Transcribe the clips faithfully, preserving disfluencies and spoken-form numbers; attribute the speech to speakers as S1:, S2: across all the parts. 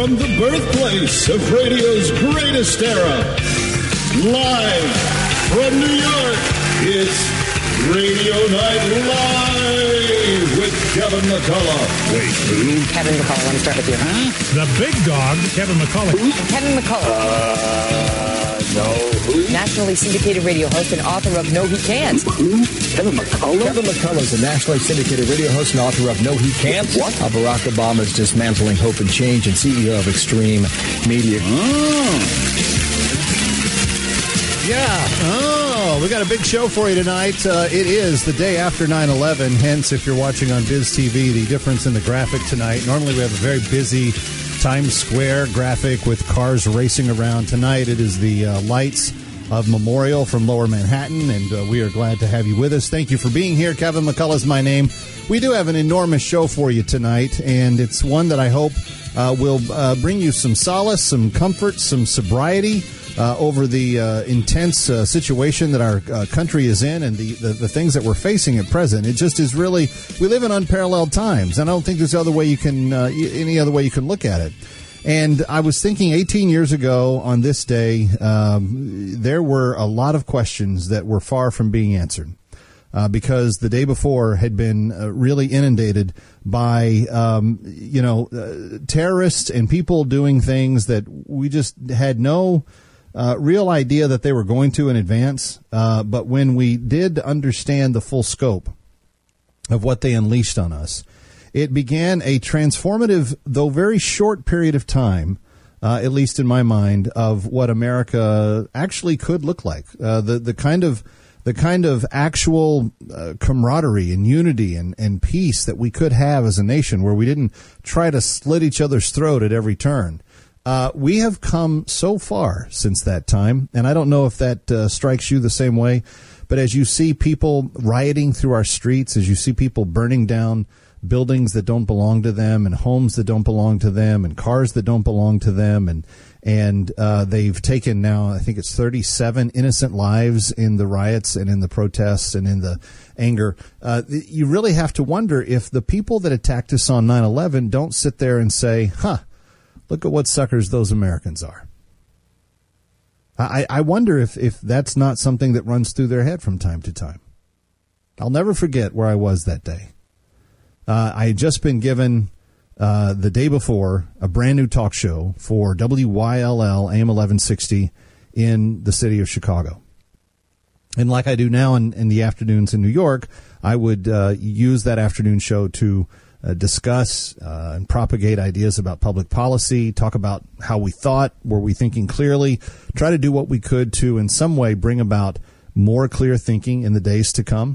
S1: From the birthplace of radio's greatest era, live from New York, it's Radio Night Live with Kevin McCullough. Wait, who?
S2: Kevin McCullough. Let me start with you. Huh?
S3: The big dog, Kevin McCullough.
S2: Who? Kevin McCullough.
S1: Uh, no. Who?
S2: Nationally syndicated radio host and author of No He Can't.
S1: Who? Kevin McCullough?
S4: Kevin McCullough is a nationally syndicated radio host and author of No He Can't.
S1: What?
S4: How Barack Obama is dismantling hope and change, and C E O of Extreme Media.
S1: Oh.
S5: Yeah. Oh, we got a big show for you tonight. Uh, it is the day after nine eleven. Hence, if you're watching on Biz T V, the difference in the graphic tonight. Normally, we have a very busy Times Square graphic with cars racing around. Tonight, it is the uh, lights of Memorial from Lower Manhattan, and uh, we are glad to have you with us. Thank you for being here. Kevin McCullough is my name. We do have an enormous show for you tonight, and it's one that I hope uh, will uh, bring you some solace, some comfort, some sobriety uh, over the uh, intense uh, situation that our uh, country is in and the, the, the things that we're facing at present. It just is really, we live in unparalleled times, and I don't think there's other way you can, uh, any other way you can look at it. And I was thinking eighteen years ago on this day, um, there were a lot of questions that were far from being answered. Uh, because the day before had been uh, really inundated by, um, you know, uh, terrorists and people doing things that we just had no uh, real idea that they were going to in advance. Uh, but when we did understand the full scope of what they unleashed on us, it began a transformative, though very short period of time, uh, at least in my mind, of what America actually could look like. Uh, the the kind of the kind of actual uh, camaraderie and unity and, and peace that we could have as a nation, where we didn't try to slit each other's throat at every turn. Uh, we have come so far since that time, and I don't know if that uh, strikes you the same way, but as you see people rioting through our streets, as you see people burning down buildings that don't belong to them and homes that don't belong to them and cars that don't belong to them, and and uh, they've taken now, I think it's thirty-seven innocent lives in the riots and in the protests and in the anger. Uh, you really have to wonder if the people that attacked us on nine eleven don't sit there and say, huh, look at what suckers those Americans are. I, I wonder if, if that's not something that runs through their head from time to time. I'll never forget where I was that day. Uh, I had just been given, uh, the day before, a brand new talk show for W Y L L A M eleven sixty in the city of Chicago. And like I do now in, in the afternoons in New York, I would uh, use that afternoon show to uh, discuss uh, and propagate ideas about public policy, talk about how we thought, were we thinking clearly, try to do what we could to in some way bring about more clear thinking in the days to come.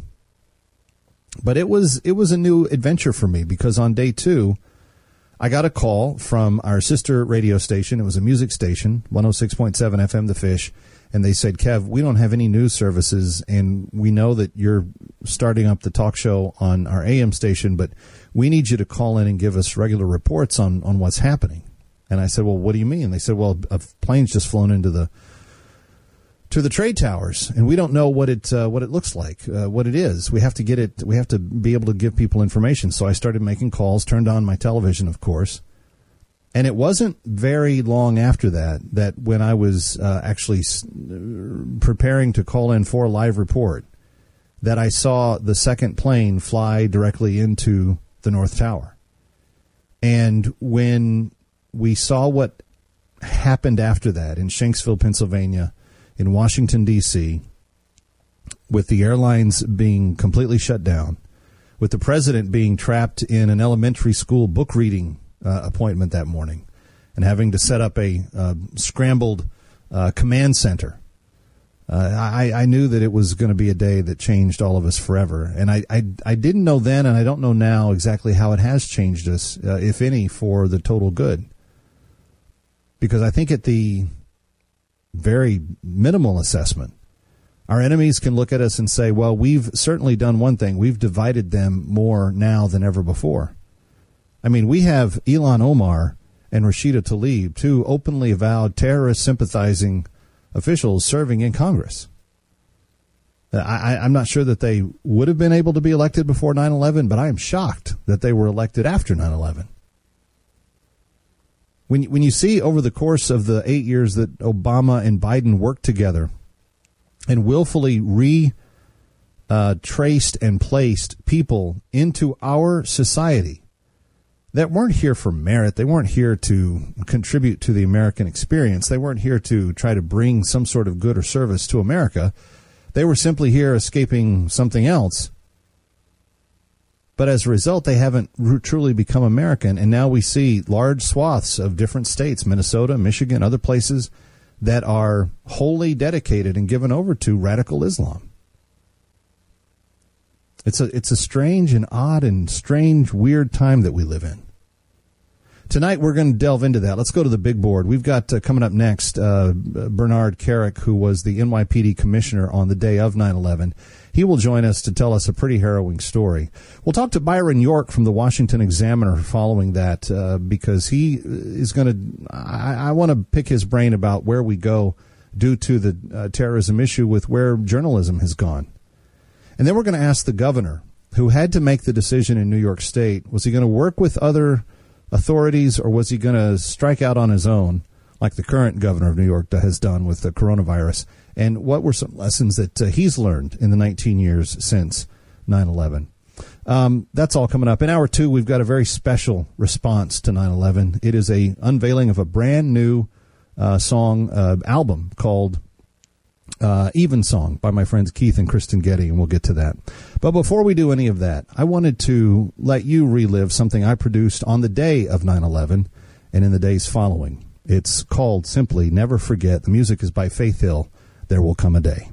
S5: But it was it was a new adventure for me, because on day two, I got a call from our sister radio station. It was a music station, one oh six point seven F M The Fish, and they said, Kev, we don't have any news services, and we know that you're starting up the talk show on our A M station, but we need you to call in and give us regular reports on, on what's happening. And I said, well, what do you mean? They said, well, a plane's just flown into the to the trade towers, and we don't know what it uh, what it looks like, uh, what it is. We have to get it. We have to be able to give people information. So I started making calls, turned on my television, of course, and it wasn't very long after that that when I was uh, actually s- preparing to call in for a live report, that I saw the second plane fly directly into the North Tower. And when we saw what happened after that in Shanksville, Pennsylvania, in Washington, D C, with the airlines being completely shut down, with the president being trapped in an elementary school book reading uh, appointment that morning and having to set up a uh, scrambled uh, command center, uh, I, I knew that it was going to be a day that changed all of us forever. And I, I, I didn't know then, and I don't know now exactly how it has changed us, uh, if any, for the total good. Because I think at the very minimal assessment, our enemies can look at us and say, well, we've certainly done one thing. We've divided them more now than ever before. I mean, we have Ilhan Omar and Rashida Tlaib, two openly avowed terrorist sympathizing officials serving in Congress. I, I'm not sure that they would have been able to be elected before nine eleven, but I am shocked that they were elected after nine eleven. When, when you see over the course of the eight years that Obama and Biden worked together and willfully re uh, traced and placed people into our society that weren't here for merit, they weren't here to contribute to the American experience, they weren't here to try to bring some sort of good or service to America, they were simply here escaping something else. But as a result, they haven't truly become American, and now we see large swaths of different states, Minnesota, Michigan, other places, that are wholly dedicated and given over to radical Islam. It's a it's a strange and odd and strange, weird time that we live in. Tonight, we're going to delve into that. Let's go to the big board. We've got uh, coming up next uh, Bernard Kerik, who was the N Y P D commissioner on the day of nine eleven. He will join us to tell us a pretty harrowing story. We'll talk to Byron York from the Washington Examiner following that uh, because he is going to, I, I want to pick his brain about where we go due to the uh, terrorism issue with where journalism has gone. And then we're going to ask the governor, who had to make the decision in New York State, was he going to work with other authorities or was he going to strike out on his own like the current governor of New York has done with the coronavirus? And what were some lessons that uh, he's learned in the nineteen years since nine eleven? Um, that's all coming up. In hour two, we've got a very special response to nine eleven. It is a unveiling of a brand new uh, song uh, album called uh, Evensong by my friends Keith and Kristen Getty, and we'll get to that. But before we do any of that, I wanted to let you relive something I produced on the day of nine eleven and in the days following. It's called simply Never Forget. The music is by Faith Hill. There Will Come a Day.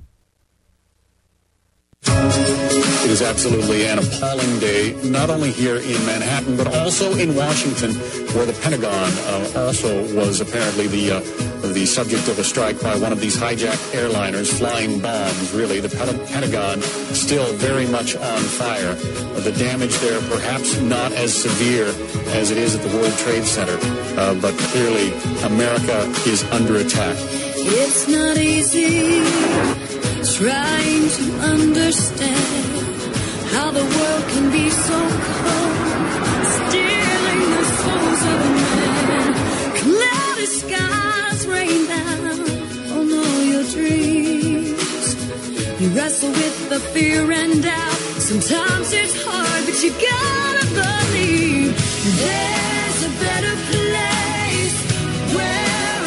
S6: It is absolutely an appalling day, not only here in Manhattan, but also in Washington, where the Pentagon uh, also was apparently the uh, the subject of a strike by one of these hijacked airliners, flying bombs, really. The Pentagon still very much on fire. Uh, the damage there perhaps not as severe as it is at the World Trade Center, uh, but clearly America is under attack.
S7: It's not easy trying to understand how the world can be so cold, stealing the souls of men. Cloudy skies rain down on all your dreams. You wrestle with the fear and doubt. Sometimes it's hard, but you gotta believe there's a better place where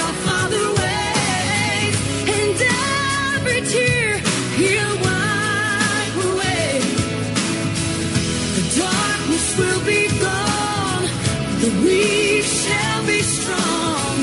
S7: we shall be strong.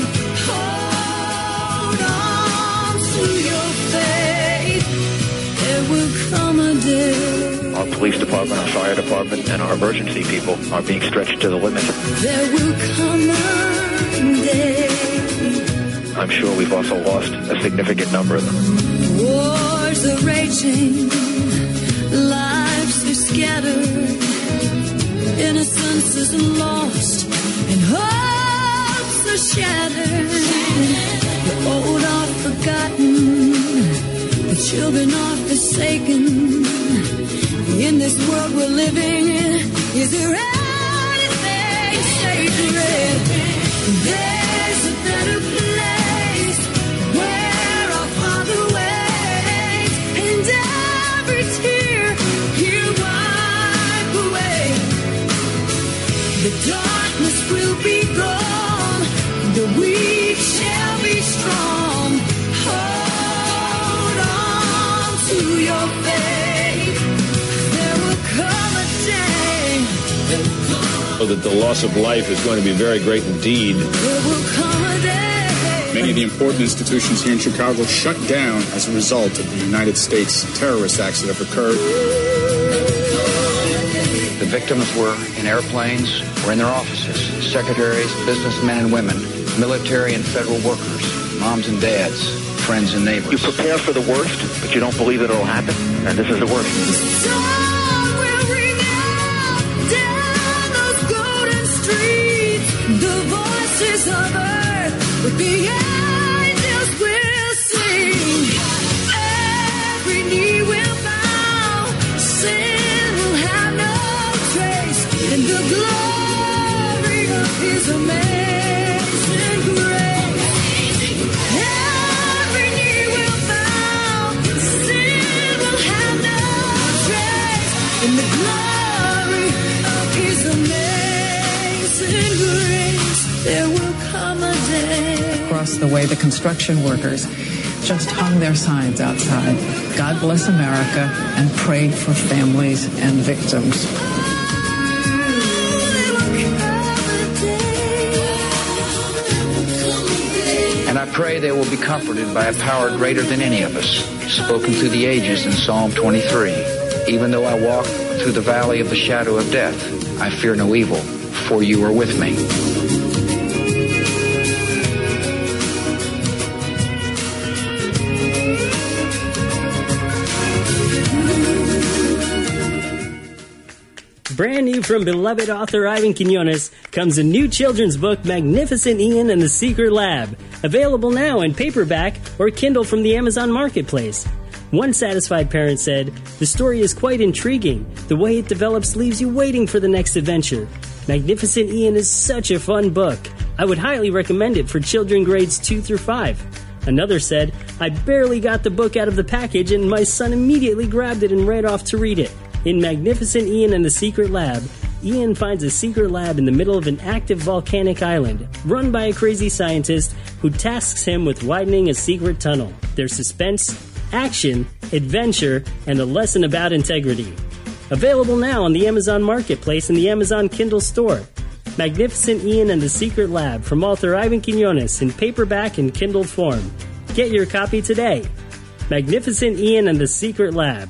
S7: Hold on to your faith. There will come a day.
S8: Our police department, our fire department, and our emergency people are being stretched to the limit.
S7: There will come a day.
S8: I'm sure we've also lost a significant number of them.
S7: Wars are raging. Lives are scattered. Innocence is lost. And hopes are shattered. The old are forgotten. The children are forsaken. In this world we're living in, is there anything sacred? There's a better place where our Father waits, and every tear He'll wipe away. The darkness will be gone, the weak shall be strong. Hold on to your faith. There will come a day.
S9: That the loss of life is going to be very great indeed.
S7: There will come a day.
S10: Many of the important institutions here in Chicago shut down as a result of the United States terrorist acts that have occurred.
S8: The victims were in airplanes or in their offices, secretaries, businessmen and women, military and federal workers, moms and dads, friends and neighbors. You prepare for the worst, but you don't believe that it'll happen, and this is the worst.
S7: The song will ring out down those golden streets. The voices of earth with the angels will sing. Every knee will bow, sin will have no trace in the glory of His amazing
S11: Across the way, the construction workers just hung their signs outside. God bless America, and prayed for families and victims.
S8: And I pray they will be comforted by a power greater than any of us, spoken through the ages in Psalm twenty-three. Even though I walk through the valley of the shadow of death, I fear no evil, for you are with me.
S12: Brand new from beloved author Ivan Quinones comes a new children's book, Magnificent Ian and the Secret Lab, available now in paperback or Kindle from the Amazon Marketplace. One satisfied parent said, "The story is quite intriguing. The way it develops leaves you waiting for the next adventure. Magnificent Ian is such a fun book. I would highly recommend it for children grades two through five. Another said, "I barely got the book out of the package and my son immediately grabbed it and ran off to read it." In Magnificent Ian and the Secret Lab, Ian finds a secret lab in the middle of an active volcanic island, run by a crazy scientist who tasks him with widening a secret tunnel. There's suspense, action, adventure, and a lesson about integrity. Available now on the Amazon Marketplace and the Amazon Kindle store. Magnificent Ian and the Secret Lab from author Ivan Quinones in paperback and Kindle form. Get your copy today. Magnificent Ian and the Secret Lab.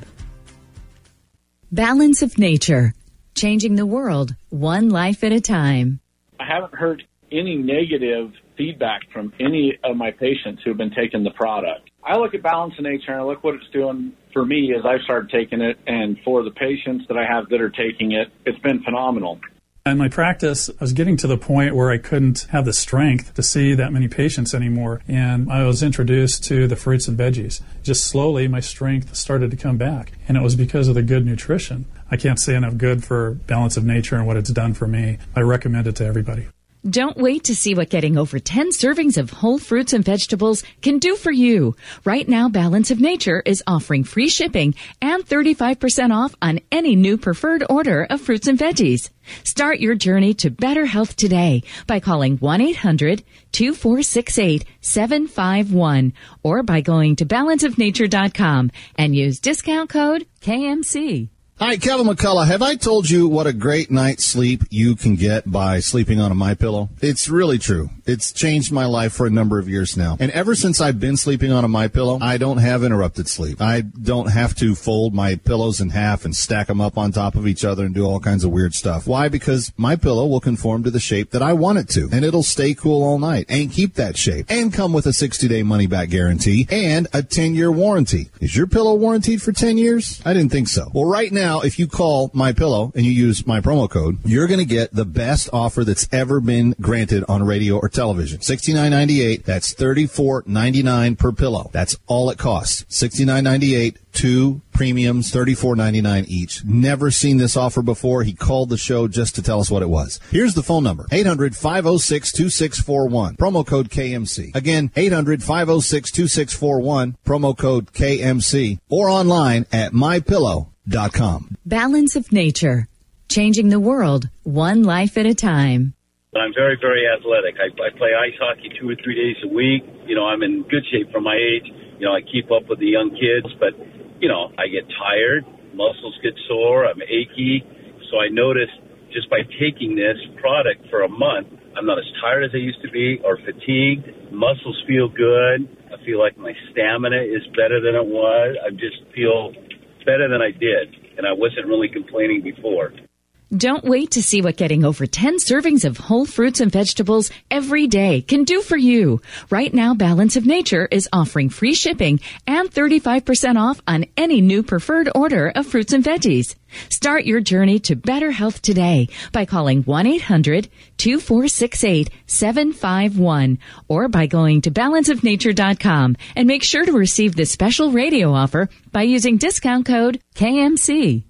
S13: Balance of Nature, changing the world one life at a time.
S14: I haven't heard any negative feedback from any of my patients who have been taking the product. I look at Balance of Nature and I look what it's doing for me as I've started taking it, and for the patients that I have that are taking it, it's been phenomenal.
S3: In my practice, I was getting to the point where I couldn't have the strength to see that many patients anymore, and I was introduced to the fruits and veggies. Just slowly, my strength started to come back, and it was because of the good nutrition. I can't say enough good for Balance of Nature and what it's done for me. I recommend it to everybody.
S13: Don't wait to see what getting over ten servings of whole fruits and vegetables can do for you. Right now, Balance of Nature is offering free shipping and thirty-five percent off on any new preferred order of fruits and veggies. Start your journey to better health today by calling one eight hundred two four six eight seven five one or by going to balance of nature dot com and use discount code K M C.
S5: Hi, Kevin McCullough. Have I told you what a great night's sleep you can get by sleeping on a MyPillow? It's really true. It's changed my life for a number of years now. And ever since I've been sleeping on a MyPillow, I don't have interrupted sleep. I don't have to fold my pillows in half and stack them up on top of each other and do all kinds of weird stuff. Why? Because MyPillow will conform to the shape that I want it to. And it'll stay cool all night and keep that shape. And come with a sixty-day money-back guarantee and a ten-year warranty. Is your pillow warranted for ten years? I didn't think so. Well, right now, if you call MyPillow and you use my promo code, you're going to get the best offer that's ever been granted on radio or television. sixty-nine ninety-eight. That's thirty-four ninety-nine per pillow. That's all it costs. sixty-nine ninety-eight. Two premiums, thirty-four ninety-nine each. Never seen this offer before. He called the show just to tell us what it was. Here's the phone number. eight hundred five oh six two six four one. Promo code K M C. Again, eight hundred five oh six two six four one. Promo code K M C. Or online at my pillow dot com.
S13: Balance of Nature, changing the world one life at a time.
S15: I'm very, very athletic. I, I play ice hockey two or three days a week. You know, I'm in good shape for my age. You know, I keep up with the young kids, but, you know, I get tired. Muscles get sore. I'm achy. So I noticed just by taking this product for a month, I'm not as tired as I used to be or fatigued. Muscles feel good. I feel like my stamina is better than it was. I just feel better than I did, and I wasn't really complaining before.
S13: Don't wait to see what getting over ten servings of whole fruits and vegetables every day can do for you. Right now, Balance of Nature is offering free shipping and thirty-five percent off on any new preferred order of fruits and veggies. Start your journey to better health today by calling one eight hundred two four six eight seven five one or by going to balance of nature dot com and make sure to receive this special radio offer by using discount code K M C.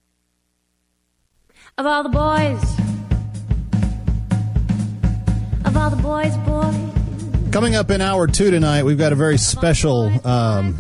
S16: Of all the boys, of
S7: all the boys, boys.
S5: Coming up in hour two tonight, we've got a very special um,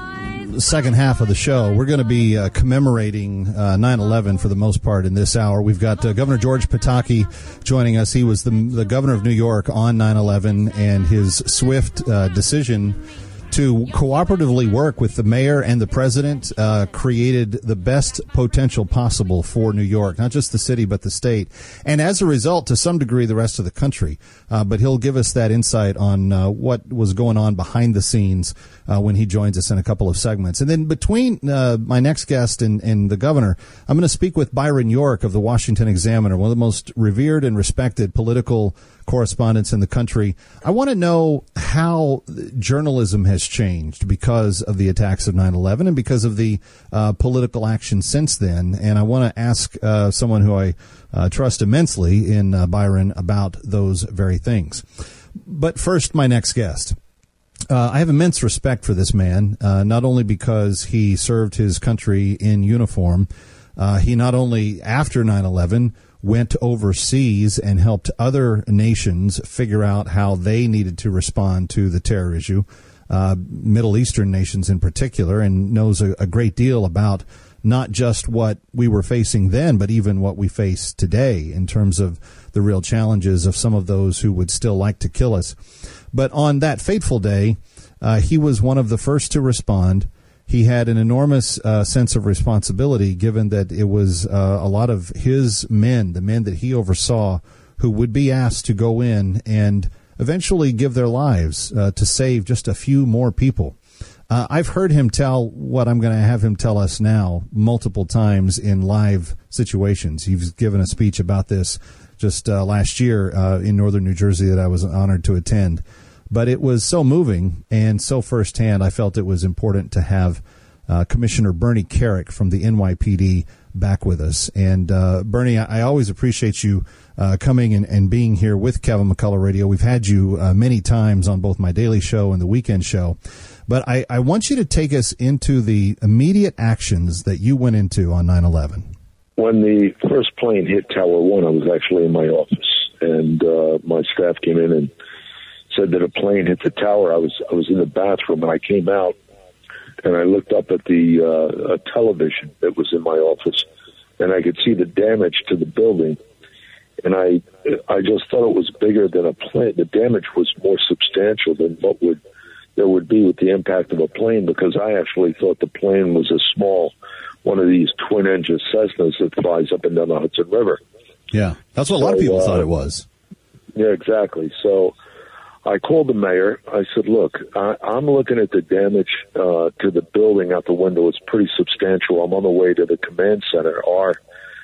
S5: second half of the show. We're going to be uh, commemorating uh, nine eleven for the most part in this hour. We've got uh, Governor George Pataki joining us. He was the, the governor of New York on nine eleven, and his swift uh, decision to cooperatively work with the mayor and the president uh, created the best potential possible for New York, not just the city, but the state. And as a result, to some degree, the rest of the country. Uh, but he'll give us that insight on uh, what was going on behind the scenes uh, when he joins us in a couple of segments. And then between uh, my next guest and, and the governor, I'm going to speak with Byron York of the Washington Examiner, one of the most revered and respected political correspondents in the country. I want to know how journalism has changed because of the attacks of nine eleven and because of the uh, political action since then. And I want to ask uh, someone who I uh, trust immensely in uh, Byron about those very things. But first, my next guest. Uh, I have immense respect for this man, uh, not only because he served his country in uniform. Uh, he not only, after nine eleven, went overseas and helped other nations figure out how they needed to respond to the terror issue, uh, Middle Eastern nations in particular, and knows a, a great deal about not just what we were facing then, but even what we face today in terms of the real challenges of some of those who would still like to kill us. But on that fateful day, uh, he was one of the first to respond. He had an enormous uh, sense of responsibility, given that it was uh, a lot of his men, the men that he oversaw, who would be asked to go in and eventually give their lives uh, to save just a few more people. Uh, I've heard him tell what I'm going to have him tell us now multiple times in live situations. He's given a speech about this just uh, last year uh, in northern New Jersey that I was honored to attend. But it was so moving and so firsthand, I felt it was important to have uh, Commissioner Bernie Kerik from the N Y P D back with us. And, uh, Bernie, I, I always appreciate you uh, coming and, and being here with Kevin McCullough Radio. We've had you uh, many times on both my daily show and the weekend show. But I, I want you to take us into the immediate actions that you went into on nine eleven.
S16: When the first plane hit Tower One, I was actually in my office, and uh, my staff came in and said that a plane hit the tower. I was I was in the bathroom, and I came out, and I looked up at the uh, a television that was in my office, and I could see the damage to the building, and I I just thought it was bigger than a plane. The damage was more substantial than what would there would be with the impact of a plane, because I actually thought the plane was a small, one of these twin-engine Cessnas that flies up and down the Hudson River.
S5: Yeah, that's what so, a lot of people uh, thought it was.
S16: Yeah, exactly. So I called the mayor. I said, look, I, I'm looking at the damage uh, to the building out the window. It's pretty substantial. I'm on the way to the command center, our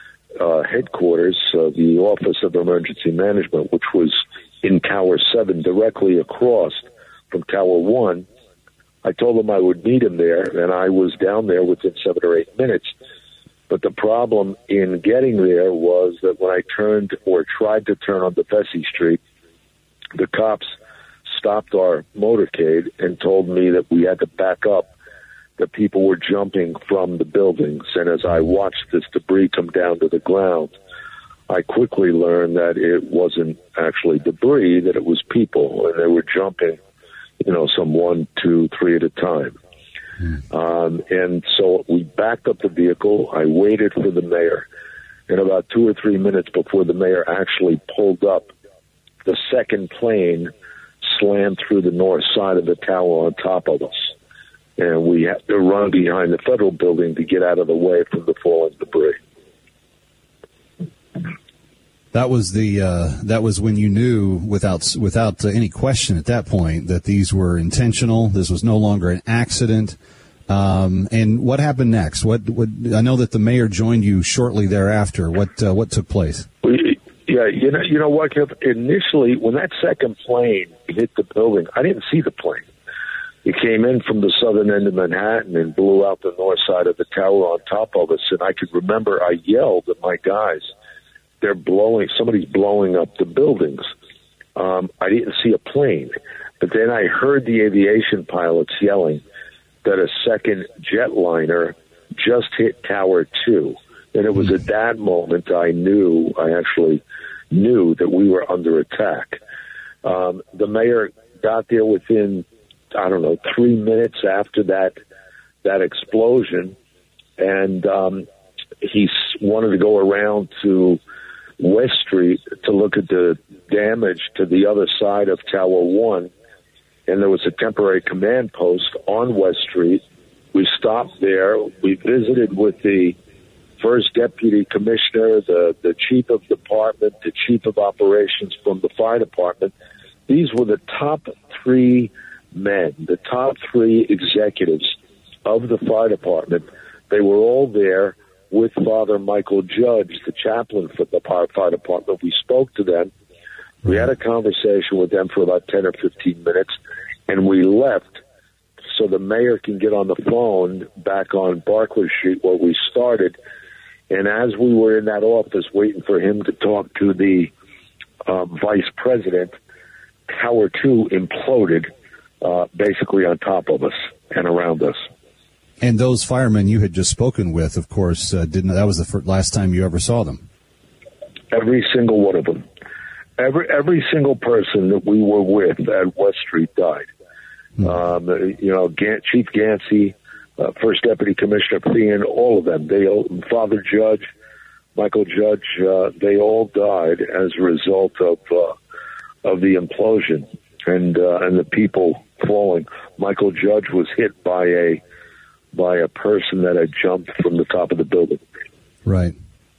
S16: uh, headquarters, uh, the Office of Emergency Management, which was in Tower seven, directly across from Tower one. I told him I would meet him there, and I was down there within seven or eight minutes. But the problem in getting there was that when I turned or tried to turn onto Vesey Street, the cops stopped our motorcade and told me that we had to back up, that people were jumping from the buildings. And as I watched this debris come down to the ground, I quickly learned that it wasn't actually debris, that it was people, and they were jumping, you know, some one, two, three at a time. Mm. Um, and so we backed up the vehicle. I waited for the mayor. And about two or three minutes before the mayor actually pulled up, the second plane slammed through the north side of the tower on top of us. And we had to run behind the federal building to get out of the way from the falling debris.
S5: That was the uh, that was when you knew without without uh, any question at that point that these were intentional. This was no longer an accident. Um, and what happened next? What, what I know that the mayor joined you shortly thereafter. What uh, what took place?
S16: We, yeah, you know, you know what? Initially, when that second plane hit the building, I didn't see the plane. It came in from the southern end of Manhattan and blew out the north side of the tower on top of us. And I could remember I yelled at my guys, they're blowing, somebody's blowing up the buildings. Um, I didn't see a plane. But then I heard the aviation pilots yelling that a second jetliner just hit Tower two. And it was at that moment I knew, I actually knew that we were under attack. Um, the mayor got there within, I don't know, three minutes after that that explosion, and um, he wanted to go around to West Street to look at the damage to the other side of Tower One, and there was a temporary command post on West Street. We stopped there. We visited with the first deputy commissioner, the, the chief of department, the chief of operations from the fire department. These were the top three men, the top three executives of the fire department. They were all there with Father Michael Judge, the chaplain for the fire department. We spoke to them. We had a conversation with them for about ten or fifteen minutes, and we left so the mayor can get on the phone back on Barclay Street where we started. And as we were in that office waiting for him to talk to the uh, vice president, Tower two imploded uh, basically on top of us and around us.
S5: And those firemen you had just spoken with, of course, uh, didn't. That was the first, last time you ever saw them.
S16: Every single one of them. Every every single person that we were with at West Street died. Hmm. Um, you know, Gan- Chief Gansey, uh, First Deputy Commissioner Thean, all of them. They, all, Father Judge, Michael Judge, uh, they all died as a result of uh, of the implosion and uh, and the people falling. Michael Judge was hit by a by a person that had jumped from the top of the building.
S5: Right.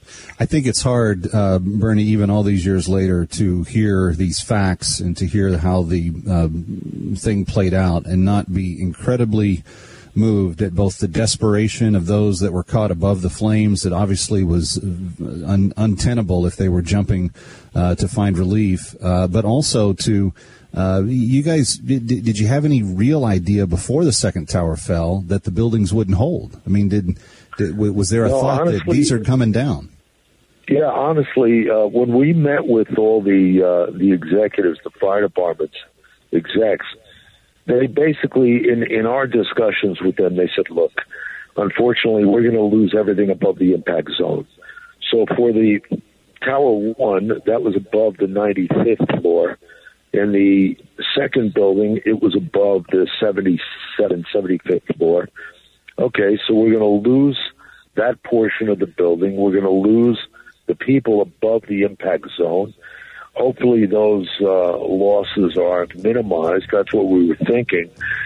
S5: I think it's hard, uh, Bernie, even all these years later, to hear these facts and to hear how the uh, thing played out and not be incredibly moved at both the desperation of those that were caught above the flames that obviously was un- untenable if they were jumping uh, to find relief, uh, but also to Uh, you guys, did, did you have any real idea before the second tower fell that the buildings wouldn't hold? I mean, did, did was there a
S16: well,
S5: thought
S16: honestly,
S5: that these are coming down?
S16: Yeah, honestly, uh, when we met with all the uh, the executives, the fire department's execs, they basically, in, in our discussions with them, they said, look, unfortunately, we're going to lose everything above the impact zone. So for the Tower one, that was above the ninety-fifth floor. In the second building, it was above the seventy-seventh, seventy-fifth floor. Okay, so we're going to lose that portion of the building. We're going to lose the people above the impact zone. Hopefully those uh, losses are minimized. That's what we were thinking.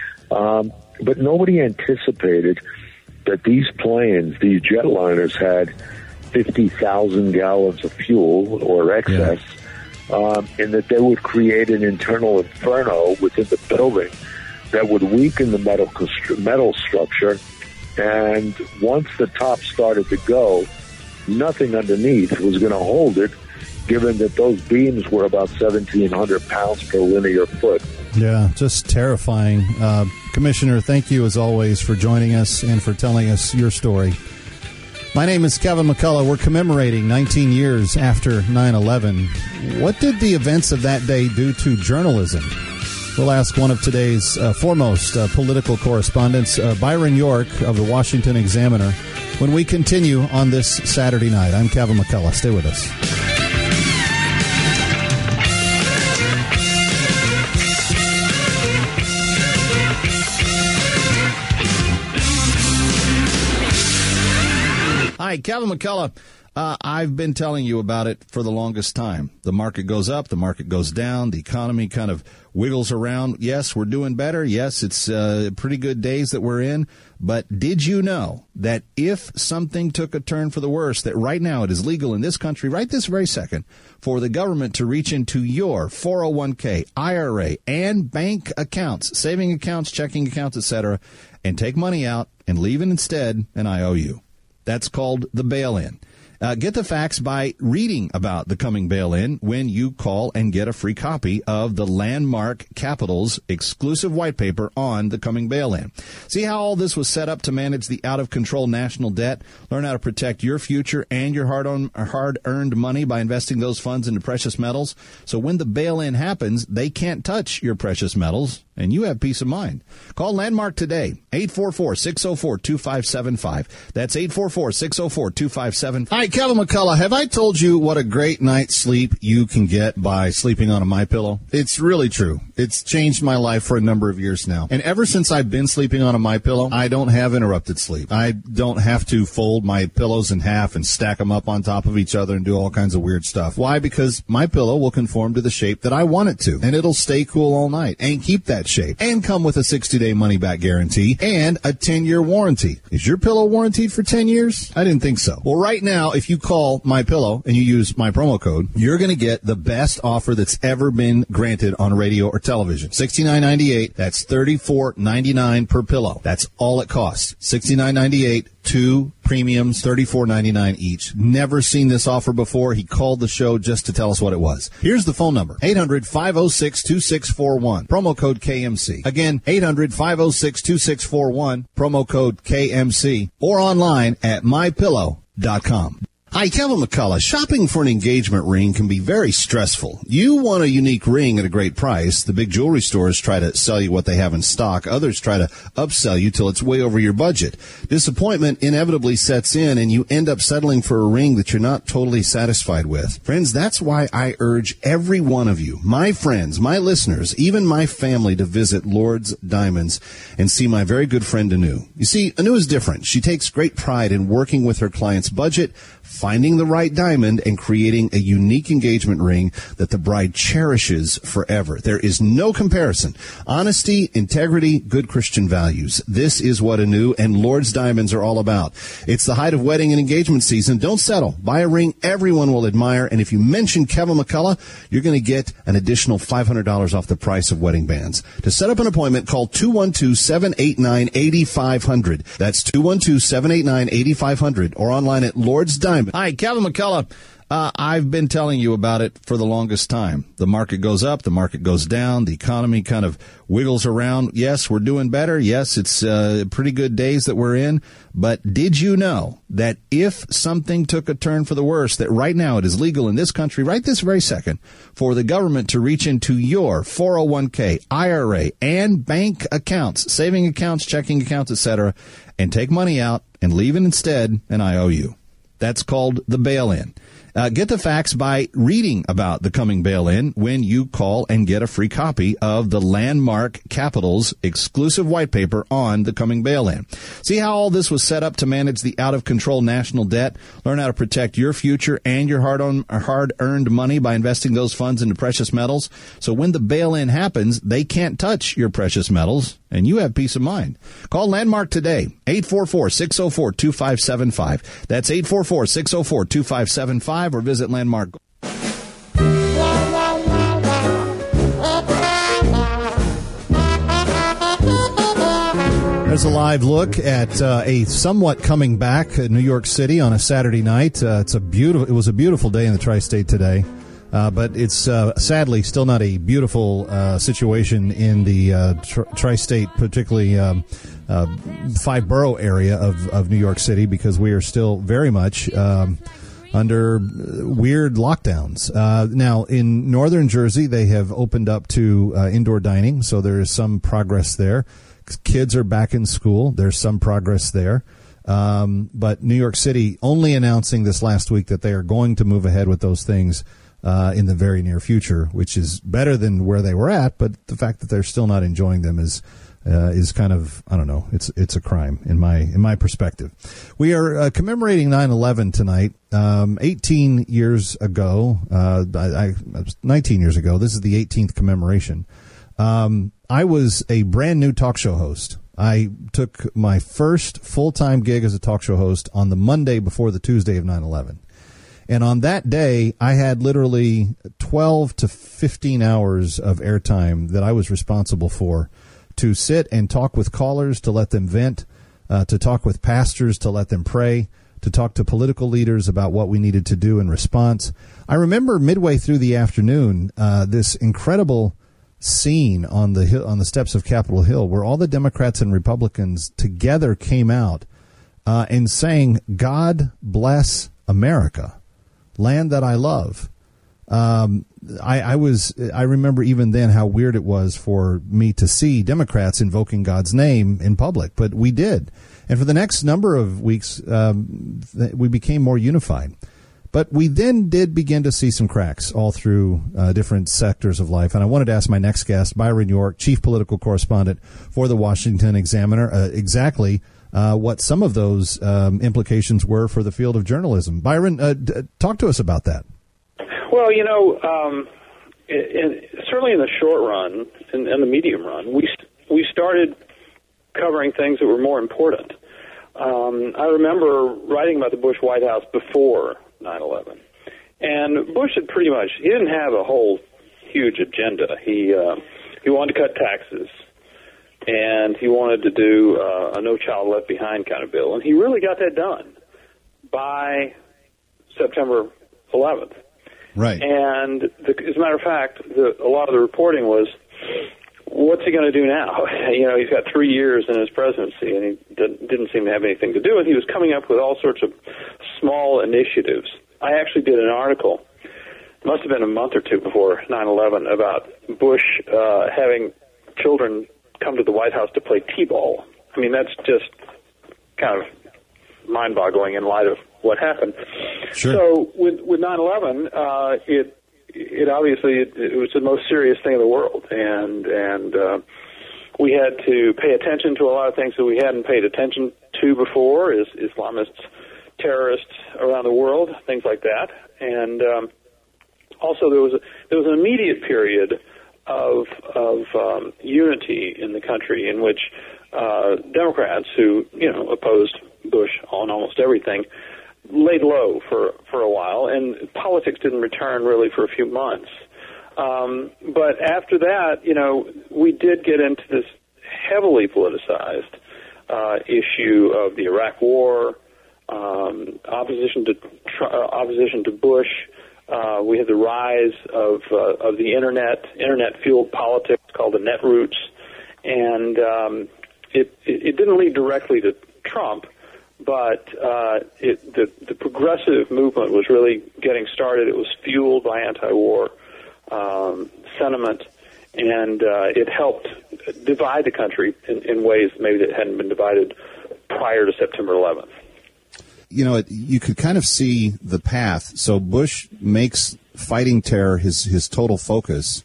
S16: Um, but nobody anticipated that these planes, these jetliners, had fifty thousand gallons of fuel or excess. Yeah. Um, and that they would create an internal inferno within the building that would weaken the metal metal structure. And once the top started to go, nothing underneath was going to hold it, given that those beams were about seventeen hundred pounds per linear foot.
S5: Yeah, just terrifying. Uh, Commissioner, thank you as always for joining us and for telling us your story. My name is Kevin McCullough. We're commemorating nineteen years after nine eleven. What did the events of that day do to journalism? We'll ask one of today's uh, foremost uh, political correspondents, uh, Byron York of the Washington Examiner, when we continue on this Saturday night. I'm Kevin McCullough. Stay with us. Hi, Kevin McCullough. Uh, I've been telling you about it for the longest time. The market goes up, the market goes down, the economy kind of wiggles around. Yes, we're doing better. Yes, it's uh, pretty good days that we're in. But did you know that if something took a turn for the worse, that right now it is legal in this country, right this very second, for the government to reach into your four oh one k, I R A, and bank accounts, saving accounts, checking accounts, et cetera, and take money out and leave it instead an I O U. That's called the bail-in. Uh, get the facts by reading about the coming bail-in when you call and get a free copy of the Landmark Capital's exclusive white paper on the coming bail-in. See how all this was set up to manage the out-of-control national debt? Learn how to protect your future and your hard-on, hard-earned money by investing those funds into precious metals. So when the bail-in happens, they can't touch your precious metals, and you have peace of mind. Call Landmark today, eight four four, six oh four, two five seven five. That's eight four four, six oh four, two five seven five. Hi, Kevin McCullough. Have I told you what a great night's sleep you can get by sleeping on a MyPillow? It's really true. It's changed my life for a number of years now. And ever since I've been sleeping on a MyPillow, I don't have interrupted sleep. I don't have to fold my pillows in half and stack them up on top of each other and do all kinds of weird stuff. Why? Because MyPillow will conform to the shape that I want it to. And it'll stay cool all night and keep that shape. And come with a sixty-day money-back guarantee and a ten-year warranty. Is your pillow warranted for ten years? I didn't think so. Well, right now, if you call MyPillow and you use my promo code, you're going to get the best offer that's ever been granted on radio or television. sixty-nine ninety-eight. That's thirty-four ninety-nine per pillow. That's all it costs. sixty-nine ninety-eight. Two premiums, thirty-four ninety-nine each. Never seen this offer before. He called the show just to tell us what it was. Here's the phone number. eight hundred, five oh six, two six four one. Promo code K M C. Again, eight hundred, five oh six, two six four one. Promo code K M C. Or online at my pillow dot com. Hi, Kevin McCullough. Shopping for an engagement ring can be very stressful. You want a unique ring at a great price. The big jewelry stores try to sell you what they have in stock. Others try to upsell you till it's way over your budget. Disappointment inevitably sets in, and you end up settling for a ring that you're not totally satisfied with. Friends, that's why I urge every one of you, my friends, my listeners, even my family, to visit Lord's Diamonds and see my very good friend Anu. You see, Anu is different. She takes great pride in working with her client's budget, finding the right diamond, and creating a unique engagement ring that the bride cherishes forever. There is no comparison. Honesty, integrity, good Christian values. This is what Anu and Lord's Diamonds are all about. It's the height of wedding and engagement season. Don't settle. Buy a ring everyone will admire, and if you mention Kevin McCullough, you're going to get an additional five hundred dollars off the price of wedding bands. To set up an appointment, call two one two, seven eight nine, eight five zero zero. That's two one two, seven eight nine, eight five zero zero, or online at Lord's Diamond. Hi, Kevin McCullough. Uh, I've been telling you about it for the longest time. The market goes up, the market goes down, the economy kind of wiggles around. Yes, we're doing better. Yes, it's uh, pretty good days that we're in. But did you know that if something took a turn for the worse, that right now it is legal in this country, right this very second, for the government to reach into your four oh one k, I R A, and bank accounts, saving accounts, checking accounts, et cetera, and take money out and leave it instead an I O U? That's called the bail-in. Uh, get the facts by reading about the coming bail-in when you call and get a free copy of the Landmark Capital's exclusive white paper on the coming bail-in. See how all this was set up to manage the out-of-control national debt? Learn how to protect your future and your hard-on, hard-earned money by investing those funds into precious metals. So when the bail-in happens, they can't touch your precious metals, and you have peace of mind. Call Landmark today, eight four four, six oh four, two five seven five. That's eight four four, six oh four, two five seven five, or visit Landmark. There's a live look at uh, a somewhat coming back at New York City on a Saturday night. Uh, it's a beautiful. It was a beautiful day in the tri-state today. Uh, but it's uh, sadly still not a beautiful uh, situation in the uh, tri- tri-state, particularly um, uh, five-borough area of, of New York City, because we are still very much um, under weird lockdowns. Uh, now, in northern Jersey, they have opened up to uh, indoor dining, so there is some progress there. Kids are back in school. There's some progress there. Um, but New York City only announcing this last week that they are going to move ahead with those things Uh, in the very near future, which is better than where they were at, but the fact that they're still not enjoying them is uh, is kind of, I don't know, it's it's a crime in my in my perspective. We are uh, commemorating nine eleven tonight. Um, eighteen years ago, uh, I, I, nineteen years ago, this is the eighteenth commemoration. Um, I was a brand new talk show host. I took my first full-time gig as a talk show host on the Monday before the Tuesday of nine eleven. And on that day, I had literally twelve to fifteen hours of airtime that I was responsible for to sit and talk with callers, to let them vent, uh, to talk with pastors, to let them pray, to talk to political leaders about what we needed to do in response. I remember midway through the afternoon, uh, this incredible scene on the hill, on the steps of Capitol Hill, where all the Democrats and Republicans together came out uh, and sang, "God bless America, land that I love." Um, I, I was, I remember even then how weird it was for me to see Democrats invoking God's name in public, but we did. And for the next number of weeks, um, we became more unified. But we then did begin to see some cracks all through uh, different sectors of life. And I wanted to ask my next guest, Byron York, chief political correspondent for the Washington Examiner, uh, exactly uh, what some of those um, implications were for the field of journalism. Byron, uh, d- talk to us about that.
S17: Well, you know, um, in, in, certainly in the short run, in, in the medium run, we we started covering things that were more important. Um, I remember writing about the Bush White House before nine eleven, and Bush had pretty much, he didn't have a whole huge agenda. He uh, he wanted to cut taxes, and he wanted to do uh, a No Child Left Behind kind of bill, and he really got that done by September eleventh.
S5: Right.
S17: And the, as a matter of fact, the, a lot of the reporting was, what's he going to do now? You know, he's got three years in his presidency, and he didn't, didn't seem to have anything to do with it. He was coming up with all sorts of small initiatives. I actually did an article, it must have been a month or two before nine eleven, about Bush uh, having children come to the White House to play T-ball. I mean, that's just kind of mind-boggling in light of what happened.
S5: Sure.
S17: So with with nine eleven, uh, it it obviously it, it was the most serious thing in the world, and and uh, we had to pay attention to a lot of things that we hadn't paid attention to before, as Islamists, terrorists around the world, things like that, and um, also there was a, there was an immediate period of of um, unity in the country in which uh, Democrats, who you know opposed Bush on almost everything, laid low for, for a while, and politics didn't return really for a few months. Um, but after that, you know, we did get into this heavily politicized uh, issue of the Iraq War, um, opposition to uh, opposition to Bush. Uh, we had the rise of uh, of the internet, internet-fueled politics called the netroots, and um, it, it it didn't lead directly to Trump. But uh, it, the, the progressive movement was really getting started. It was fueled by anti-war um, sentiment, and uh, it helped divide the country in, in ways maybe that hadn't been divided prior to September eleventh.
S5: You know, it, you could kind of see the path. So Bush makes fighting terror his, his total focus,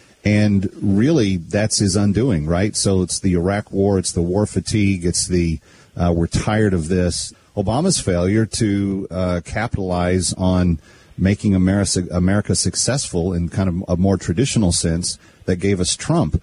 S5: and really that's his undoing, right? So it's the Iraq War, it's the war fatigue, it's the Uh, we're tired of this. Obama's failure to uh, capitalize on making America, America successful in kind of a more traditional sense that gave us Trump.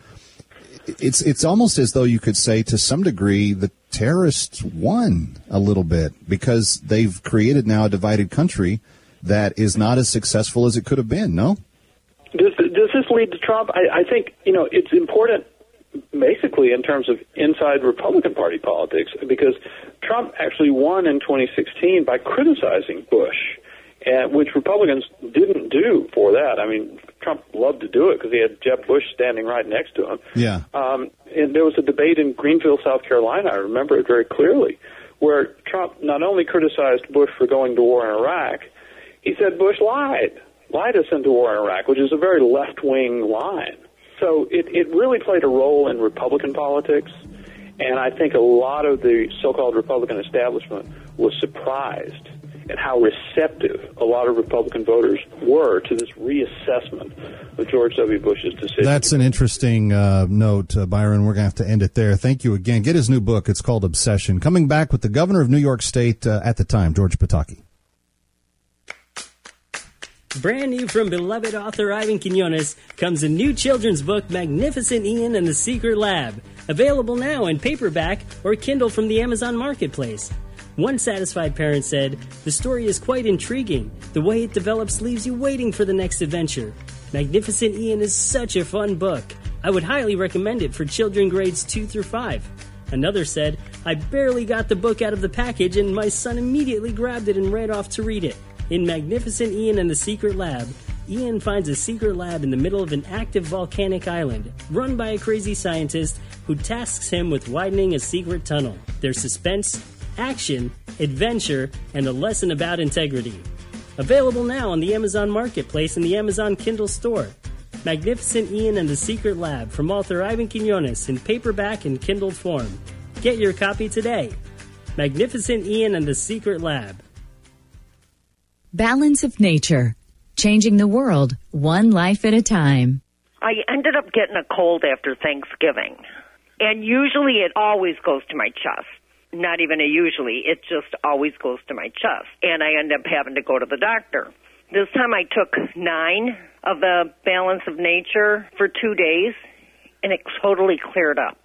S5: It's it's almost as though you could say to some degree the terrorists won a little bit because they've created now a divided country that is not as successful as it could have been, no?
S17: Does, does this lead to Trump? I, I think, you know, it's important basically in terms of inside Republican Party politics, because Trump actually won in twenty sixteen by criticizing Bush, and which Republicans didn't do for that. I mean, Trump loved to do it because he had Jeb Bush standing right next to him.
S5: Yeah.
S17: Um, and there was a debate in Greenville, South Carolina, I remember it very clearly, where Trump not only criticized Bush for going to war in Iraq, he said Bush lied, lied us into war in Iraq, which is a very left-wing line. So it, it really played a role in Republican politics, and I think a lot of the so-called Republican establishment was surprised at how receptive a lot of Republican voters were to this reassessment of George W. Bush's decision.
S5: That's an interesting uh, note, uh, Byron. We're going to have to end it there. Thank you again. Get his new book. It's called Obsession. Coming back with the governor of New York State uh, at the time, George Pataki.
S12: Brand new from beloved author Ivan Quinones comes a new children's book, Magnificent Ian and the Secret Lab. Available now in paperback or Kindle from the Amazon Marketplace. One satisfied parent said, "The story is quite intriguing. The way it develops leaves you waiting for the next adventure. Magnificent Ian is such a fun book. I would highly recommend it for children grades two through five. Another said, "I barely got the book out of the package and my son immediately grabbed it and ran off to read it." In Magnificent Ian and the Secret Lab, Ian finds a secret lab in the middle of an active volcanic island, run by a crazy scientist who tasks him with widening a secret tunnel. There's suspense, action, adventure, and a lesson about integrity. Available now on the Amazon Marketplace and the Amazon Kindle store. Magnificent Ian and the Secret Lab from author Ivan Quinones in paperback and Kindle form. Get your copy today. Magnificent Ian and the Secret Lab.
S13: Balance of Nature. Changing the world, one life at a time.
S18: I ended up getting a cold after Thanksgiving. And usually it always goes to my chest. Not even a usually, it just always goes to my chest. And I end up having to go to the doctor. This time I took nine of the Balance of Nature for two days, and it totally cleared up.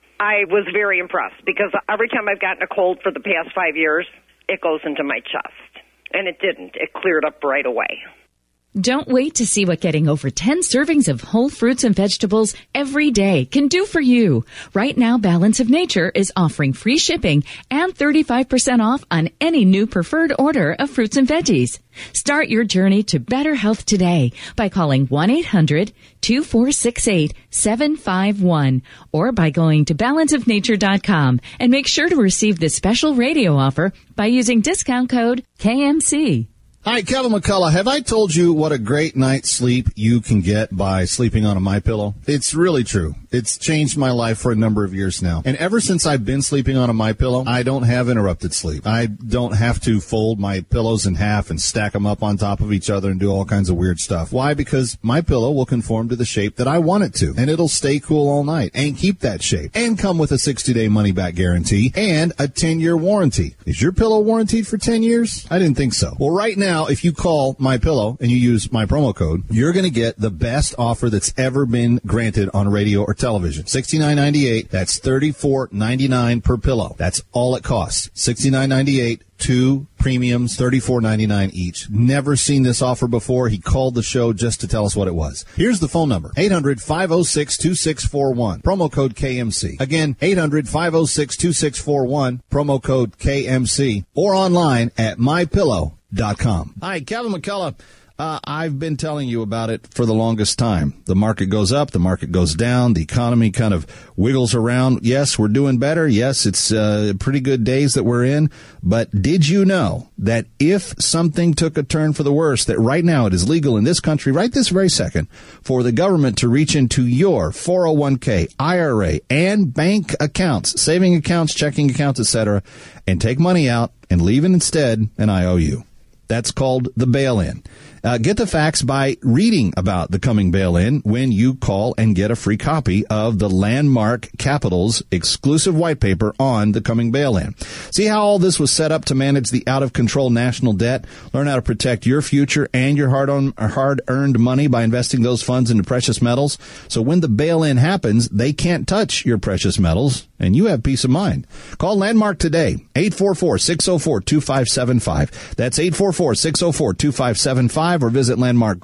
S18: I was very impressed because every time I've gotten a cold for the past five years, it goes into my chest. And it didn't. It cleared up right away.
S13: Don't wait to see what getting over ten servings of whole fruits and vegetables every day can do for you. Right now, Balance of Nature is offering free shipping and thirty-five percent off on any new preferred order of fruits and veggies. Start your journey to better health today by calling one eight hundred two four six eight seven five one or by going to balance of nature dot com and make sure to receive this special radio offer by using discount code K M C.
S5: Hi, Kevin McCullough. Have I told you what a great night's sleep you can get by sleeping on a MyPillow? It's really true. It's changed my life for a number of years now. And ever since I've been sleeping on a MyPillow, I don't have interrupted sleep. I don't have to fold my pillows in half and stack them up on top of each other and do all kinds of weird stuff. Why? Because MyPillow will conform to the shape that I want it to. And it'll stay cool all night and keep that shape. And come with a sixty-day money-back guarantee and a ten-year warranty. Is your pillow warranted for ten years? I didn't think so. Well, right now, Now, if you call MyPillow and you use my promo code, you're going to get the best offer that's ever been granted on radio or television. sixty-nine ninety-eight. That's thirty-four ninety-nine per pillow. That's all it costs. sixty-nine ninety-eight. Two premiums, thirty-four ninety-nine each. Never seen this offer before. He called the show just to tell us what it was. Here's the phone number. eight hundred five oh six two six four one. Promo code K M C. Again, eight hundred five oh six two six four one. Promo code K M C. Or online at my pillow dot com. Hi, Kevin McCullough. Uh, I've been telling you about it for the longest time. The market goes up, the market goes down, the economy kind of wiggles around. Yes, we're doing better. Yes, it's uh, pretty good days that we're in. But did you know that if something took a turn for the worse, that right now it is legal in this country, right this very second, for the government to reach into your four oh one k, I R A, and bank accounts, saving accounts, checking accounts, et cetera, and take money out and leave it instead an I O U? That's called the bail-in. Uh, get the facts by reading about the coming bail-in when you call and get a free copy of the Landmark Capital's exclusive white paper on the coming bail-in. See how all this was set up to manage the out-of-control national debt? Learn how to protect your future and your hard-on, hard-earned money by investing those funds into precious metals. So when the bail-in happens, they can't touch your precious metals, and you have peace of mind. Call Landmark today, eight four four, six oh four, two five seven five. That's eight four four, six oh four, two five seven five, or visit Landmark.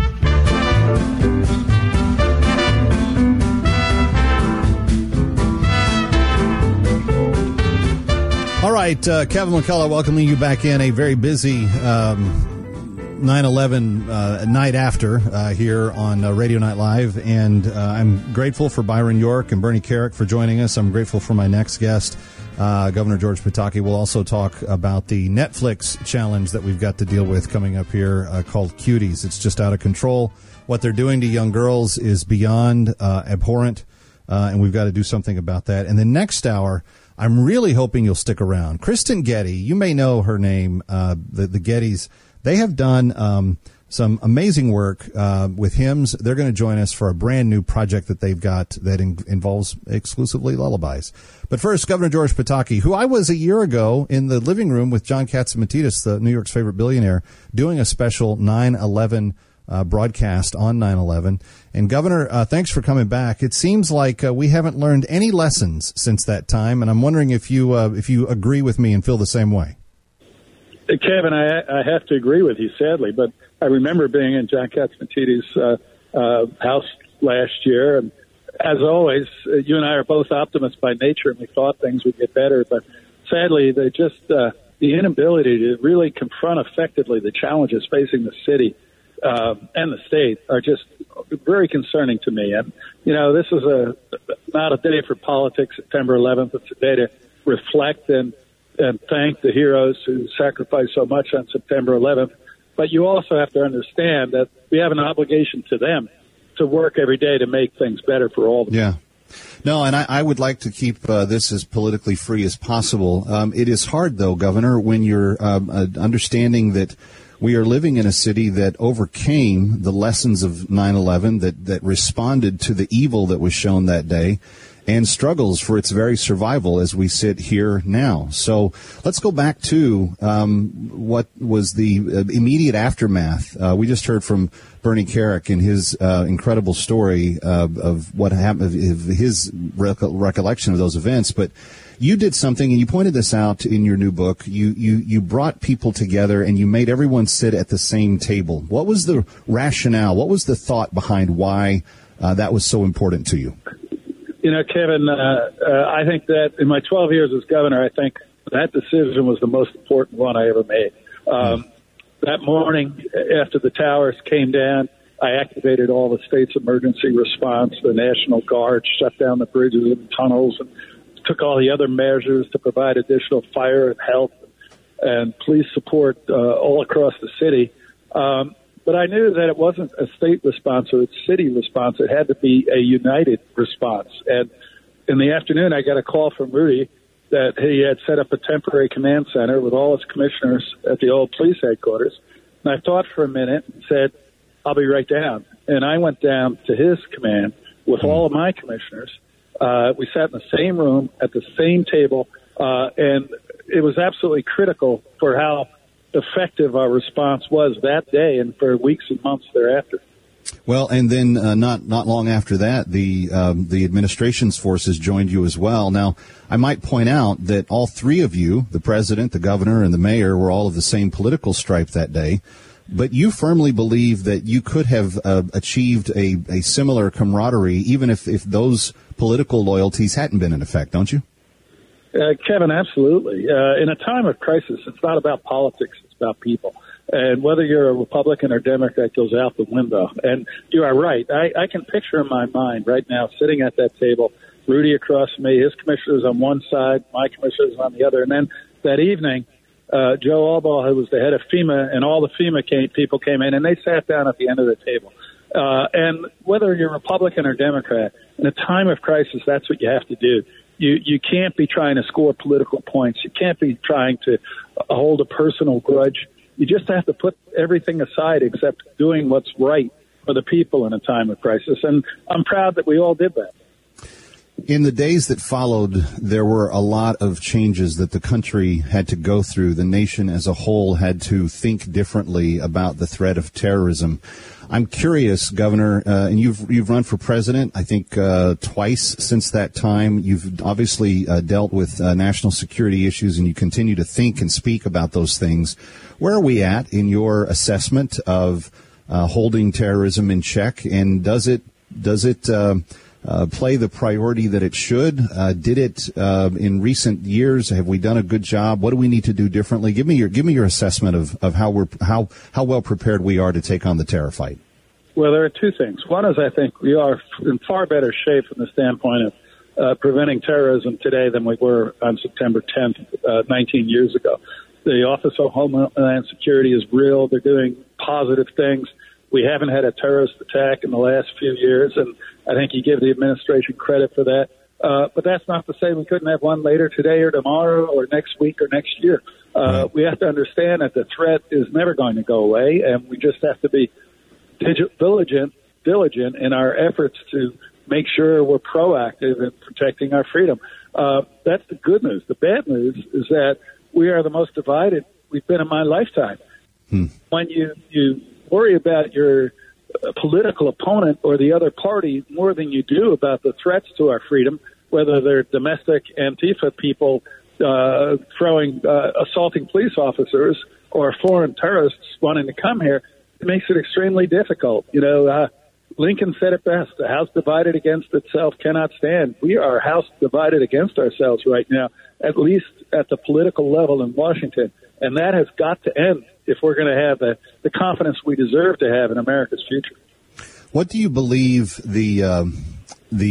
S5: All right, uh, Kevin McCullough welcoming you back in a very busy um, nine eleven uh, night after uh, here on uh, Radio Night Live, and uh, I'm grateful for Byron York and Bernie Carrick for joining us. I'm grateful for my next guest, Uh, Governor George Pataki. Will also talk about the Netflix challenge that we've got to deal with coming up here uh, called Cuties. It's just out of control. What they're doing to young girls is beyond uh, abhorrent, uh, and we've got to do something about that. And the next hour, I'm really hoping you'll stick around. Kristen Getty, you may know her name, uh, the, the Gettys. They have done um, some amazing work uh, with hymns. They're going to join us for a brand new project that they've got that in, involves exclusively lullabies. But first, Governor George Pataki, who I was a year ago in the living room with John Catsimatidis, the New York's favorite billionaire, doing a special nine eleven uh, broadcast on nine eleven. And Governor, uh, thanks for coming back. It seems like uh, we haven't learned any lessons since that time, and I'm wondering if you uh, if you agree with me and feel the same way.
S19: Kevin, I, I have to agree with you, sadly, but I remember being in John Catsimatidis' uh, uh, house last year, and as always, uh, you and I are both optimists by nature, and we thought things would get better, but sadly, they just uh, the inability to really confront effectively the challenges facing the city uh, and the state are just very concerning to me. And, you know, this is a not a day for politics, September eleventh. It's a day to reflect and and thank the heroes who sacrificed so much on September eleventh. but you also have to understand that we have an obligation to them to work every day to make things better for all of them.
S5: Yeah. No, and I, I would like to keep uh, this as politically free as possible. Um, it is hard, though, Governor, when you're um, uh, understanding that we are living in a city that overcame the lessons of nine eleven, that, that responded to the evil that was shown that day, and struggles for its very survival as we sit here now. So let's go back to um, what was the uh, immediate aftermath. Uh, we just heard from Bernie Kerik in his uh, incredible story uh, of what happened, of his rec- recollection of those events. But you did something, and you pointed this out in your new book. You, you, you brought people together, and you made everyone sit at the same table. What was the rationale? What was the thought behind why uh, that was so important to you?
S19: You know, Kevin, uh, uh, I think that in my twelve years as governor, I think that decision was the most important one I ever made. Um, mm. That morning, after the towers came down, I activated all the state's emergency response, the National Guard, shut down the bridges and tunnels, and took all the other measures to provide additional fire and health and police support uh, all across the city. Um, But I knew that it wasn't a state response or a city response. It had to be a united response. And in the afternoon, I got a call from Rudy that he had set up a temporary command center with all his commissioners at the old police headquarters. And I thought for a minute and said, I'll be right down. And I went down to his command with all of my commissioners. Uh, we sat in the same room at the same table, uh, and it was absolutely critical for how effective our response was that day and for weeks and months thereafter.
S5: Well, and then uh, not not long after that, the um, the administration's forces joined you as well. Now, I might point out that all three of you, the president, the governor, and the mayor, were all of the same political stripe that day. But you firmly believe that you could have uh, achieved a, a similar camaraderie even if, if those political loyalties hadn't been in effect, don't you?
S19: Uh, Kevin, absolutely. Uh, in a time of crisis, it's not about politics, it's about people. And whether you're a Republican or Democrat goes out the window. And you are right. I, I can picture in my mind right now, sitting at that table, Rudy across from me, his commissioners on one side, my commissioners on the other. And then that evening, uh, Joe Albaugh, who was the head of FEMA, and all the FEMA came, people came in, and they sat down at the end of the table. Uh, and whether you're Republican or Democrat, in a time of crisis, that's what you have to do. You you can't be trying to score political points. You can't be trying to hold a personal grudge. You just have to put everything aside except doing what's right for the people in a time of crisis. And I'm proud that we all did that.
S5: In the days that followed, there were a lot of changes that the country had to go through. The nation as a whole had to think differently about the threat of terrorism. I'm curious, Governor, uh, and you've you've run for president, I think, uh, twice since that time. You've obviously uh, dealt with uh, national security issues, and you continue to think and speak about those things. Where are we at in your assessment of uh, holding terrorism in check, and does it does it uh, uh, play the priority that it should? Uh, did it uh, in recent years? Have we done a good job? What do we need to do differently? Give me your give me your assessment of, of how we're how how well prepared we are to take on the terror fight.
S19: Well, there are two things. One is I think we are in far better shape from the standpoint of uh, preventing terrorism today than we were on September tenth, uh, nineteen years ago. The Office of Homeland Security is real. They're doing positive things. We haven't had a terrorist attack in the last few years, and I think you give the administration credit for that. Uh, but that's not to say we couldn't have one later today or tomorrow or next week or next year. Uh, we have to understand that the threat is never going to go away, and we just have to be diligent, diligent in our efforts to make sure we're proactive in protecting our freedom. Uh, that's the good news. The bad news is that we are the most divided we've been in my lifetime.
S5: Hmm.
S19: When you, you worry about your uh, political opponent or the other party more than you do about the threats to our freedom, whether they're domestic Antifa people uh, throwing, uh, assaulting police officers or foreign terrorists wanting to come here, it makes it extremely difficult. You know, uh, Lincoln said it best, a house divided against itself cannot stand. We are a house divided against ourselves right now, at least at the political level in Washington. And that has got to end if we're going to have the, the confidence we deserve to have in America's future.
S5: What do you believe the um, the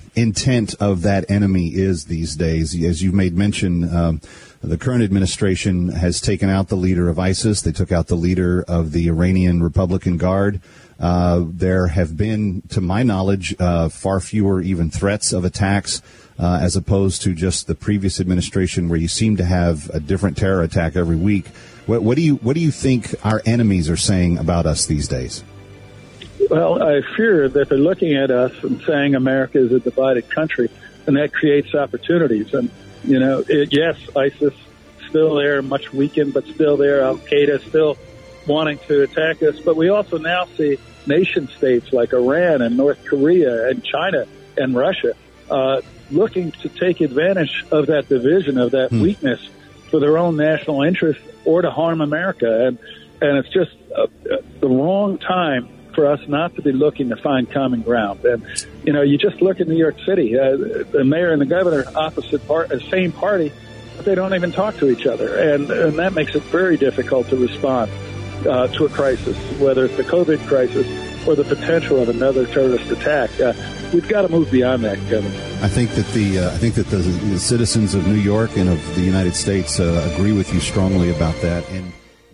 S5: intent of that enemy is these days. As you've made mention, um, the current administration has taken out the leader of ISIS. They took out the leader of the Iranian Republican Guard. Uh, there have been, to my knowledge, uh, far fewer even threats of attacks uh, as opposed to just the previous administration, where you seem to have a different terror attack every week. What, what do you what do you think our enemies are saying about us these days?
S19: Well, I fear that they're looking at us and saying America is a divided country, and that creates opportunities. And, you know, it, yes, ISIS still there, much weakened, but still there. Al-Qaeda still wanting to attack us. But we also now see nation states like Iran and North Korea and China and Russia uh, looking to take advantage of that division, of that hmm. weakness for their own national interest or to harm America. And, and it's just uh, the wrong time for us not to be looking to find common ground. And, you know, you just look at New York City, uh, the mayor and the governor, opposite part, uh, same party, but they don't even talk to each other. And, and that makes it very difficult to respond uh, to a crisis, whether it's the COVID crisis or the potential of another terrorist attack. Uh, we've got to move beyond that, Kevin.
S5: I think that the uh, I think that the, the citizens of New York and of the United States uh, agree with you strongly about that. And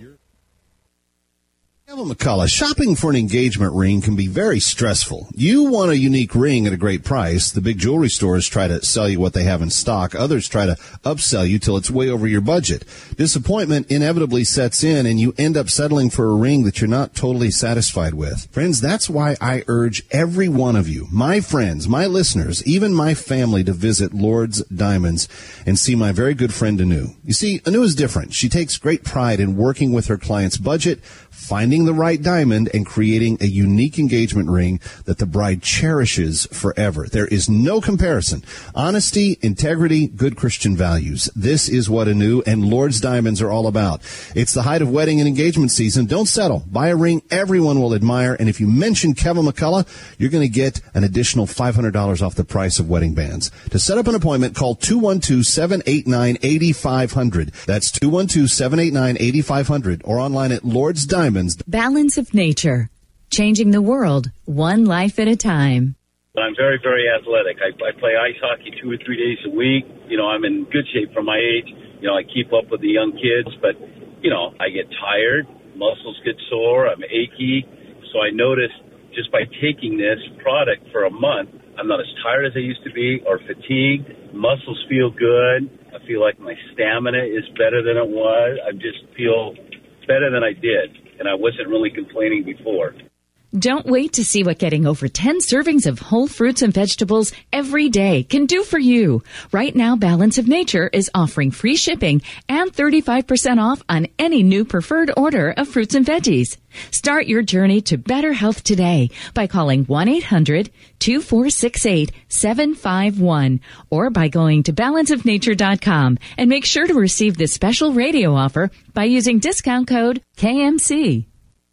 S5: Kevin McCullough, shopping for an engagement ring can be very stressful. You want a unique ring at a great price. The big jewelry stores try to sell you what they have in stock. Others try to upsell you till it's way over your budget. Disappointment inevitably sets in, and you end up settling for a ring that you're not totally satisfied with. Friends, that's why I urge every one of you, my friends, my listeners, even my family, to visit Lord's Diamonds and see my very good friend Anu. You see, Anu is different. She takes great pride in working with her client's budget, finding the right diamond, and creating a unique engagement ring that the bride cherishes forever. There is no comparison. Honesty, integrity, good Christian values. This is what Anu and Lord's Diamonds are all about. It's the height of wedding and engagement season. Don't settle. Buy a ring everyone will admire, and if you mention Kevin McCullough, you're going to get an additional five hundred dollars off the price of wedding bands. To set up an appointment, call two one two, seven eight nine, eight five zero zero. That's two one two, seven eight nine, eight five zero zero, or online at Lord's Diamonds.
S13: Balance of Nature. Changing the world, one life at a time.
S15: I'm very, very athletic. I, I play ice hockey two or three days a week. You know, I'm in good shape for my age. You know, I keep up with the young kids, but, you know, I get tired. Muscles get sore. I'm achy. So I noticed just by taking this product for a month, I'm not as tired as I used to be or fatigued. Muscles feel good. I feel like my stamina is better than it was. I just feel better than I did, and I wasn't really complaining before.
S13: Don't wait to see what getting over ten servings of whole fruits and vegetables every day can do for you. Right now, Balance of Nature is offering free shipping and thirty-five percent off on any new preferred order of fruits and veggies. Start your journey to better health today by calling one eight hundred, two four six eight, seven five one or by going to balance of nature dot com, and make sure to receive this special radio offer by using discount code K M C.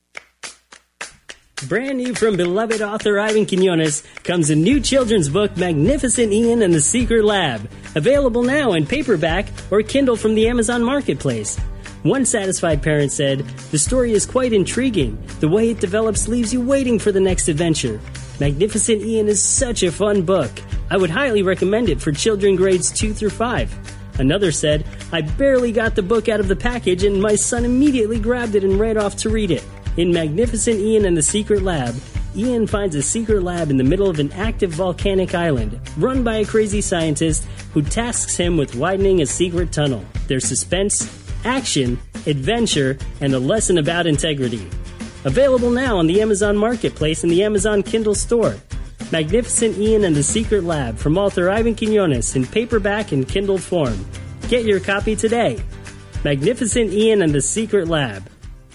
S12: Brand new from beloved author Ivan Quinones comes a new children's book, Magnificent Ian and the Secret Lab. Available now in paperback or Kindle from the Amazon Marketplace. One satisfied parent said, "The story is quite intriguing. The way it develops leaves you waiting for the next adventure. Magnificent Ian is such a fun book. I would highly recommend it for children grades two through five. Another said, "I barely got the book out of the package and my son immediately grabbed it and ran off to read it." In Magnificent Ian and the Secret Lab, Ian finds a secret lab in the middle of an active volcanic island, run by a crazy scientist who tasks him with widening a secret tunnel. There's suspense, action, adventure, and a lesson about integrity. Available now on the Amazon Marketplace and the Amazon Kindle store. Magnificent Ian and the Secret Lab from author Ivan Quinones in paperback and Kindle form. Get your copy today. Magnificent Ian and the Secret Lab.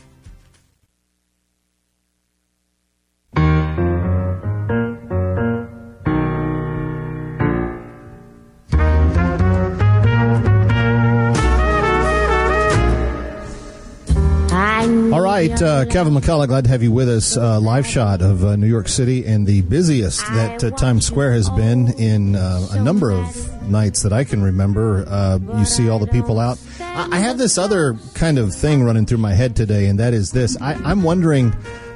S5: All right, uh, Kevin McCullough, glad to have you with us. Uh, live shot of uh, New York City and the busiest that uh, Times Square has been in uh, a number of nights that I can remember. Uh, you see all the people out. I, I have this other kind of thing running through my head today, and that is this. I, I'm wondering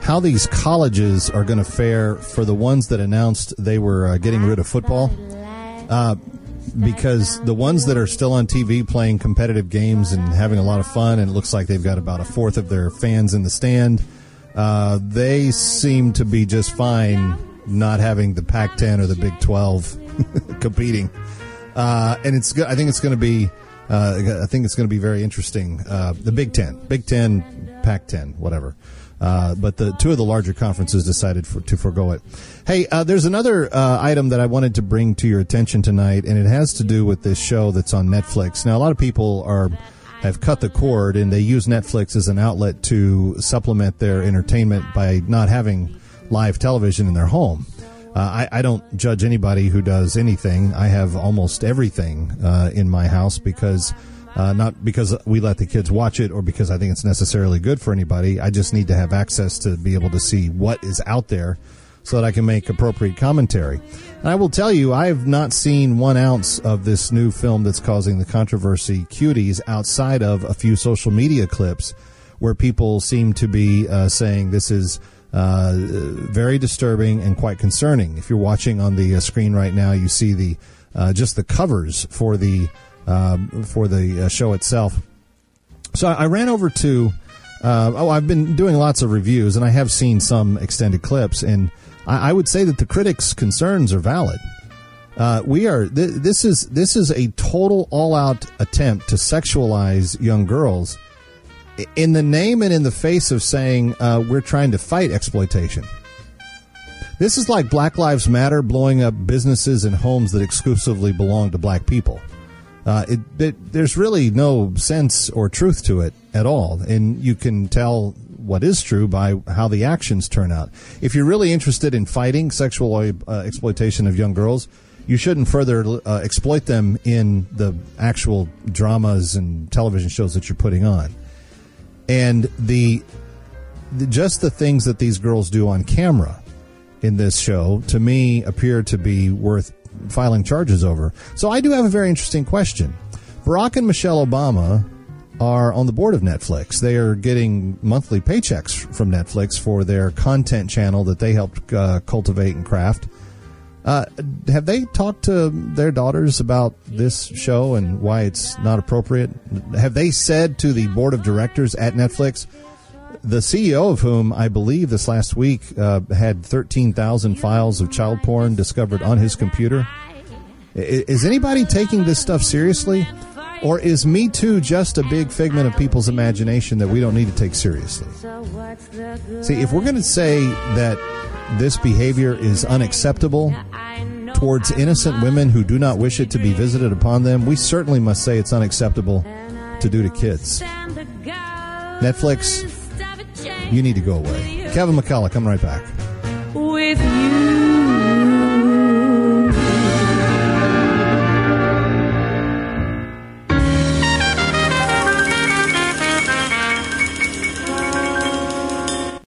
S5: how these colleges are going to fare for the ones that announced they were uh, getting rid of football. Uh, because the ones that are still on T V playing competitive games and having a lot of fun, and it looks like they've got about a fourth of their fans in the stand, uh, they seem to be just fine not having the Pac ten or the Big twelve competing. Uh, and it's I think it's going to be uh, I think it's going to be very interesting. Uh, the Big Ten, Big Ten, Pac ten, whatever. Uh, but the two of the larger conferences decided for, to forego it. Hey, uh, there's another uh, item that I wanted to bring to your attention tonight, and it has to do with this show that's on Netflix. Now, a lot of people are have cut the cord, and they use Netflix as an outlet to supplement their entertainment by not having live television in their home. Uh, I, I don't judge anybody who does anything. I have almost everything uh, in my house because... Uh, not because we let the kids watch it or because I think it's necessarily good for anybody. I just need to have access to be able to see what is out there so that I can make appropriate commentary. And I will tell you, I have not seen one ounce of this new film that's causing the controversy, Cuties, outside of a few social media clips where people seem to be uh, saying this is uh, very disturbing and quite concerning. If you're watching on the uh, screen right now, you see the uh, just the covers for the Um, for the uh, show itself. So I ran over to, uh, oh, I've been doing lots of reviews, and I have seen some extended clips, and I, I would say that the critics' concerns are valid. Uh, we are, th- this is this is a total all-out attempt to sexualize young girls in the name and in the face of saying uh, we're trying to fight exploitation. This is like Black Lives Matter blowing up businesses and homes that exclusively belong to black people. Uh, it, it, there's really no sense or truth to it at all, and you can tell what is true by how the actions turn out. If you're really interested in fighting sexual uh, exploitation of young girls, you shouldn't further uh, exploit them in the actual dramas and television shows that you're putting on. And the, the just the things that these girls do on camera in this show, to me, appear to be worth filing charges over. So I do have a very interesting question. Barack and Michelle Obama are on the board of Netflix. They are getting monthly paychecks from Netflix for their content channel that they helped uh, cultivate and craft. Uh, have they talked to their daughters about this show and why it's not appropriate? Have they said to the board of directors at Netflix, the C E O of whom I believe this last week uh, had thirteen thousand files of child porn discovered on his computer? Is anybody taking this stuff seriously? Or is Me Too just a big figment of people's imagination that we don't need to take seriously? See, if we're going to say that this behavior is unacceptable towards innocent women who do not wish it to be visited upon them, we certainly must say it's unacceptable to do to kids. Netflix, you need to go away. Kevin McCullough, come right back.
S7: With you.